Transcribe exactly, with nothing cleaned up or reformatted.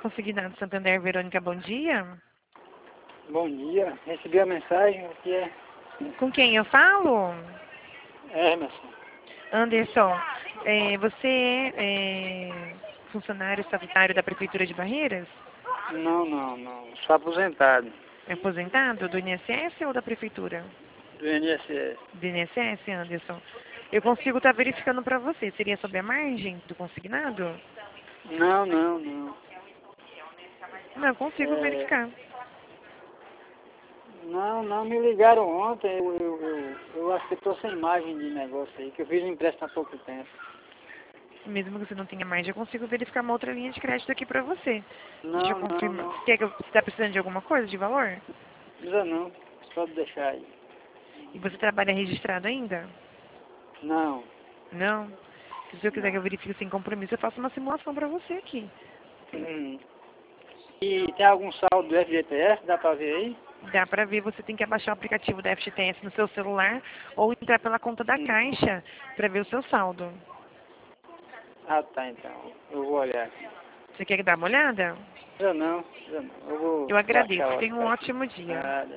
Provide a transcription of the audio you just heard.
Consignado Santander, Verônica, bom dia. Bom dia, recebi a mensagem, o que é? Com quem eu falo? Emerson. Anderson, é, você é funcionário estatutário da Prefeitura de Barreiras? Não, não, não, sou aposentado. É aposentado do I N S S ou da Prefeitura? Do I N S S. Do I N S S, Anderson. Eu consigo estar verificando para você. Seria sobre a margem do consignado? Não, não, não. Não, consigo É, verificar. não, não, me ligaram ontem, eu, eu, eu, eu acho que estou sem imagem de negócio aí, que eu fiz um empréstimo há pouco tempo. Mesmo que você não tenha margem, eu consigo verificar uma outra linha de crédito aqui para você. Deixa eu Não, não, confirmar. não, Você quer que eu- você está precisando de alguma coisa, de valor? precisa não, pode deixar aí. E você trabalha registrado ainda? Não, Não? Se eu quiser que não. eu verifique sem compromisso, eu faço uma simulação para você aqui. Hum. E tem algum saldo do F G T S, dá pra ver aí? Dá para ver, você tem que abaixar o aplicativo da F G T S no seu celular ou entrar pela conta da Hum. Caixa para ver o seu saldo. Ah, tá, então, eu vou olhar aqui. Você quer dar uma olhada? Precisa não, precisa não, eu vou Eu agradeço. baixar o Tenha um aplicativo. ótimo dia. Nada.